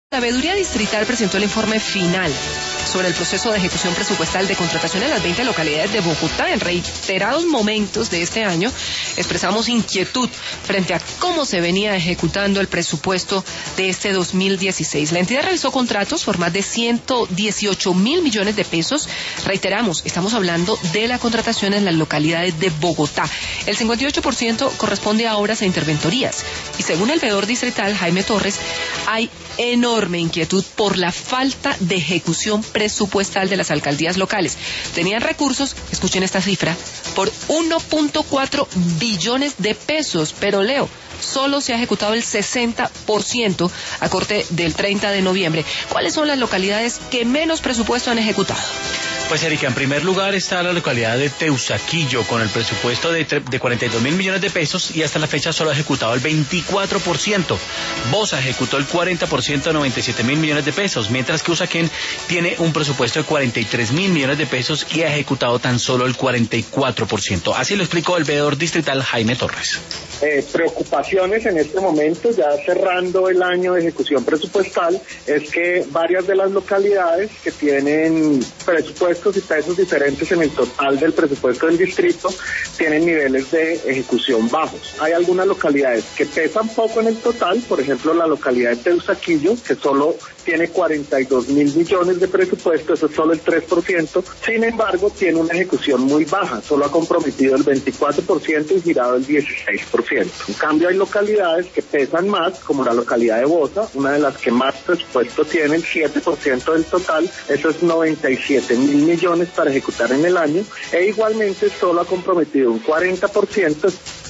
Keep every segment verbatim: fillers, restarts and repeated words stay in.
La Veeduría Distrital presentó el informe final sobre el proceso de ejecución presupuestal de contratación en las veinte localidades de Bogotá. En reiterados momentos de este año expresamos inquietud frente a cómo se venía ejecutando el presupuesto de este dos mil dieciséis. La entidad realizó contratos por más de ciento dieciocho mil millones de pesos. Reiteramos, estamos hablando de la contratación en las localidades de Bogotá. El cincuenta y ocho por ciento corresponde a obras e interventorías. Y según el veedor distrital, Jaime Torres, hay enorme inquietud por la falta de ejecución presupuestal de las alcaldías locales. Tenían recursos, escuchen esta cifra, por uno punto cuatro billones de pesos, pero Leo, solo se ha ejecutado el sesenta por ciento a corte del treinta de noviembre. ¿Cuáles son las localidades que menos presupuesto han ejecutado? Pues Erika, en primer lugar está la localidad de Teusaquillo con el presupuesto de, de cuarenta y dos mil millones de pesos y hasta la fecha solo ha ejecutado el veinticuatro por ciento. Bosa ejecutó el cuarenta por ciento, noventa y siete mil millones de pesos, mientras que Usaquén tiene un presupuesto de cuarenta y tres mil millones de pesos y ha ejecutado tan solo el cuarenta y cuatro por ciento. Así lo explicó el veedor distrital Jaime Torres. Eh, preocupaciones en este momento, ya cerrando el año de ejecución presupuestal, es que varias de las localidades que tienen presupuestos y pesos diferentes en el total del presupuesto del distrito tienen niveles de ejecución bajos. Hay algunas localidades que pesan poco en el total, por ejemplo la localidad de Teusaquillo, que solo tiene cuarenta y dos mil millones de presupuesto, eso es solo el tres por ciento, sin embargo tiene una ejecución muy baja, solo ha comprometido el veinticuatro por ciento y girado el dieciséis por ciento. En cambio hay localidades que pesan más, como la localidad de Bosa, una de las que más presupuesto tiene, el siete por ciento del total, eso es noventa y siete mil millones para ejecutar en el año, e igualmente solo ha comprometido un cuarenta por ciento.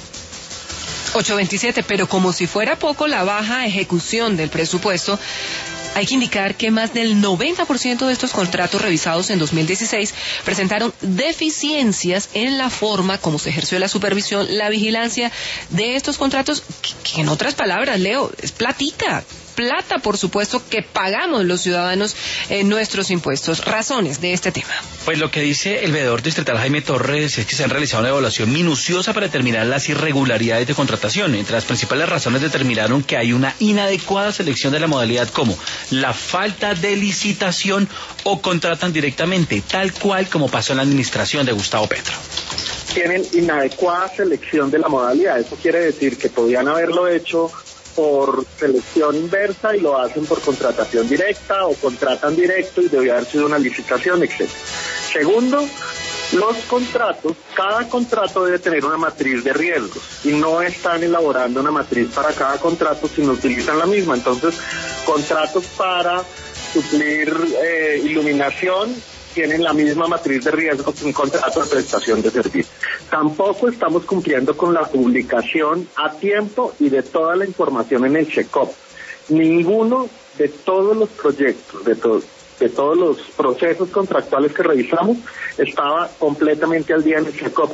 ochocientos veintisiete, pero como si fuera poco la baja ejecución del presupuesto, hay que indicar que más del noventa por ciento de estos contratos revisados en dos mil dieciséis presentaron deficiencias en la forma como se ejerció la supervisión, la vigilancia de estos contratos, que, que en otras palabras, Leo, es platica. Plata, por supuesto, que pagamos los ciudadanos en nuestros impuestos. Razones de este tema. Pues lo que dice el veedor distrital Jaime Torres es que se han realizado una evaluación minuciosa para determinar las irregularidades de contratación. Entre las principales razones determinaron que hay una inadecuada selección de la modalidad, como la falta de licitación o contratan directamente, tal cual como pasó en la administración de Gustavo Petro. Tienen inadecuada selección de la modalidad. Eso quiere decir que podían haberlo hecho por selección inversa y lo hacen por contratación directa o contratan directo y debió haber sido una licitación, etcétera. Segundo, los contratos, cada contrato debe tener una matriz de riesgos y no están elaborando una matriz para cada contrato, sino utilizan la misma. Entonces, contratos para suplir eh, iluminación tienen la misma matriz de riesgo que un contrato de prestación de servicios. Tampoco estamos cumpliendo con la publicación a tiempo y de toda la información en el Checop. Ninguno de todos los proyectos, de, to- de todos los procesos contractuales que revisamos, estaba completamente al día en el Checop.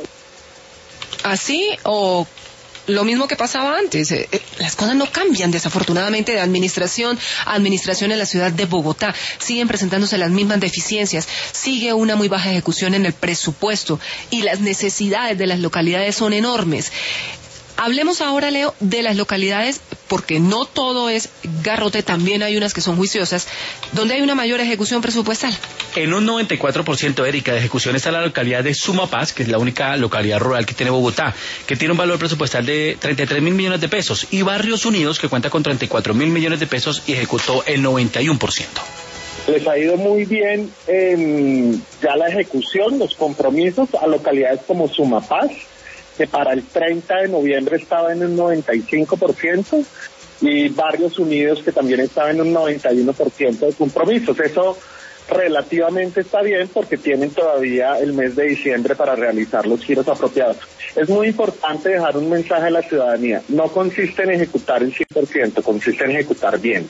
¿Así o lo mismo que pasaba antes? Eh, eh, las cosas no cambian, desafortunadamente, de administración a administración en la ciudad de Bogotá. Siguen presentándose las mismas deficiencias, sigue una muy baja ejecución en el presupuesto y las necesidades de las localidades son enormes. Hablemos ahora, Leo, de las localidades, porque no todo es garrote, también hay unas que son juiciosas, donde hay una mayor ejecución presupuestal. En un noventa y cuatro por ciento, Erika, de ejecución está la localidad de Sumapaz, que es la única localidad rural que tiene Bogotá, que tiene un valor presupuestal de treinta y tres mil millones de pesos, y Barrios Unidos, que cuenta con treinta y cuatro mil millones de pesos y ejecutó el noventa y uno por ciento. Les ha ido muy bien en ya la ejecución, los compromisos a localidades como Sumapaz, que para el treinta de noviembre estaba en un noventa y cinco por ciento, y Barrios Unidos, que también estaba en un noventa y uno por ciento de compromisos. Eso relativamente está bien porque tienen todavía el mes de diciembre para realizar los giros apropiados. Es muy importante dejar un mensaje a la ciudadanía. No consiste en ejecutar el cien por ciento, consiste en ejecutar bien.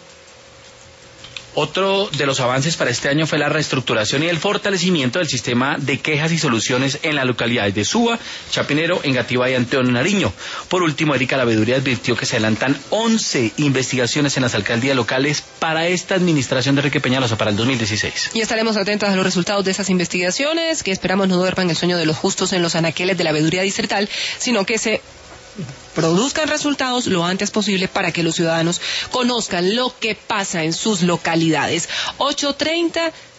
Otro de los avances para este año fue la reestructuración y el fortalecimiento del sistema de quejas y soluciones en las localidades de Suba, Chapinero, Engativá y Antonio Nariño. Por último, Erika, la veeduría advirtió que se adelantan once investigaciones en las alcaldías locales para esta administración de Enrique Peñalosa para el dos mil dieciséis. Y estaremos atentos a los resultados de esas investigaciones, que esperamos no duerman el sueño de los justos en los anaqueles de la veeduría distrital, sino que se produzcan resultados lo antes posible para que los ciudadanos conozcan lo que pasa en sus localidades. ocho treinta,